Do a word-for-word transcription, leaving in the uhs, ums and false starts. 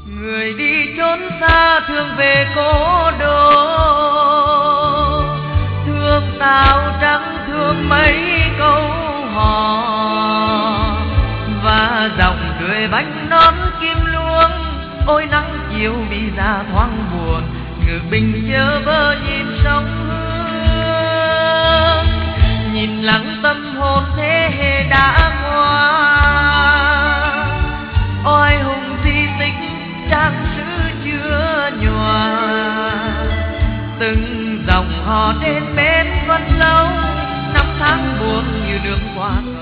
Người đi chốn xa thương về cố đô, thương táo trắng thương mấy câu hò, và dòng đuôi bánh non kim luông. Ôi nắng chiều đi ra thoáng buồn, ngự bình chờ vơ nhìn sông Hương. Nhìn lắng tâm hồn thế hệ đã qua, oai hùng di tích trang sử chưa nhòa. Từng dòng hò trên bến vẫn lâu, năm tháng buồn như nước qua